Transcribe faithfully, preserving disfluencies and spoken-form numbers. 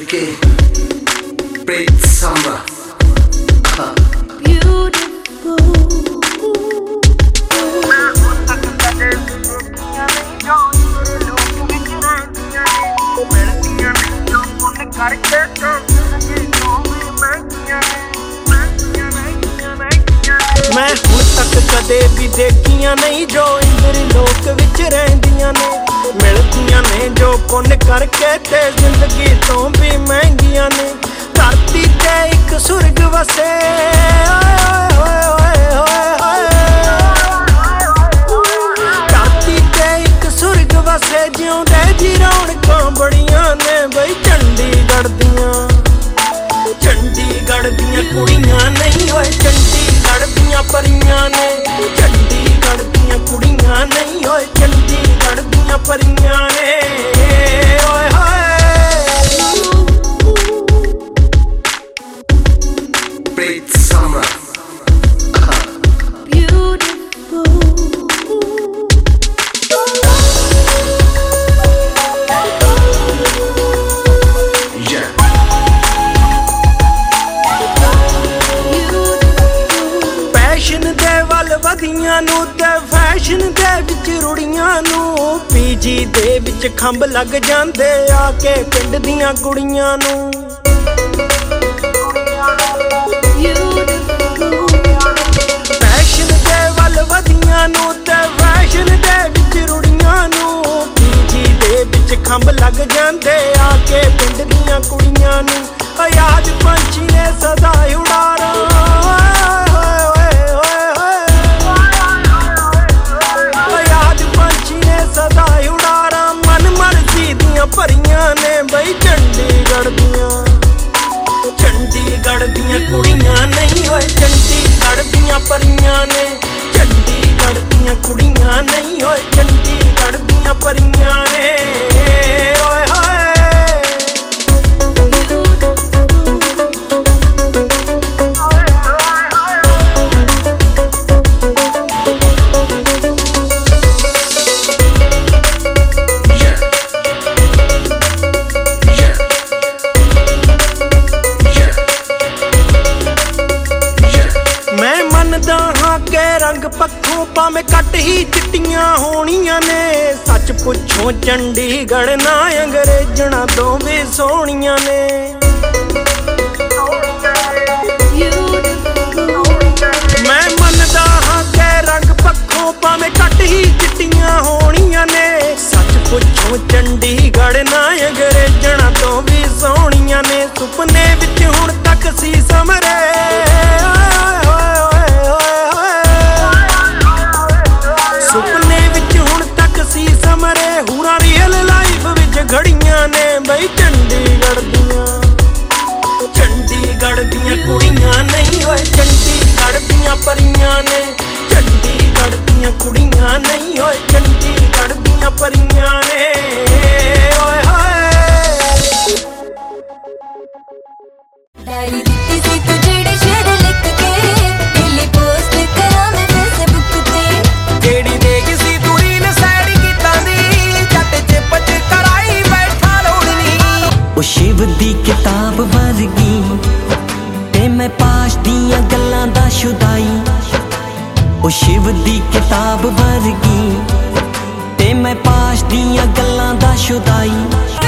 K, Preet Samba. मैं हुण तक कदे भी देखियां नहीं जो इंद्र लोक विच रहिंदियां ने, मिलदियां ने जो पुण्य करके ते जिंदगी तो भी महंगियां ने। धरती ते एक सुरग वसे, धरती ते एक सुरग वसे, जिउंदे जी रौनकां बड़ियां ने बई चंडीगढ़ दियां, चंडीगढ़ दियां कुड़ियां नहीं होए चंडीगढ़ दियां परियां ने, चंडीगढ़ दियां कुड़ियां नहीं होए चंडीगढ़ दियां परियां ने। ओए होए Preet Samba. वधियां नू ते फैशन दे विच रुड़ियां नू, पीजी दे विच खंभ लग जांदे आके पिंड दियां कुड़ियां नू। फैशन दे वल वधियां नू ते फैशन दे विच रुड़ियां नू, पीजी दे विच खंभ लग जांदे आके पिंड दियां कुड़ियां नू। याद पंछी ने सदा उड़ारा, सदा उड़ारा मन मर्जी दियां परियां ने बई चंडीगढ़ दियां, चंडीगढ़ दियां कुड़ियां नहीं होए चंडीगढ़ दियां परियां ने, चंडीगढ़ दियां कुड़ियां नहीं होए चंडीगढ़ दियां परियां ने। ओए होए रंग पक्खों भावें कट ही चिट्टियां होनियां ने, सच पुछो चंडीगढ़ ना अंग्रेजणा तो भी सोहणियां ने। मैं मनदा हां के रंग पक्खों भावें कट ही चिट्टियां होनियां ने, सच पुछो चंडीगढ़ ना अंग्रेजणा तो भी सोहणियां ने। सुपने विच हुण तक सी समरे, सुपने विच हुण तक सी समरे, हुणा रियल लाइफ विच घड़ियां ने बई चंडीगढ़ दियां, चंडीगढ़ दियां कुड़ियां नहीं होए चंडीगढ़ दियां परियां ने, चंडीगढ़ दियां कुड़ियां नहीं होए चंडीगढ़ दियां परियां ने। ओए होए शिव दी किताब वर्गी ते मैं पाश दियां गल्लां दा शुदाई, ओ शिव दी किताब वर्गी ते मैं पाश दियां गल्लां दा शुदाई।